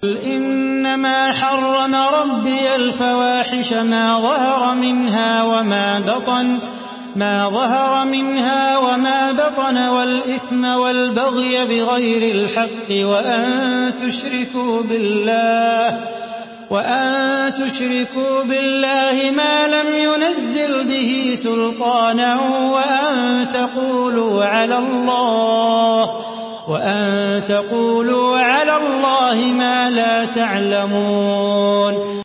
إنما حرم ربي الفواحش ما ظهر منها وما بطن والإثم والبغي بغير الحق وأن تشركوا بالله ما لم ينزل به سلطانا وأن تقولوا على الله ما لا تعلمون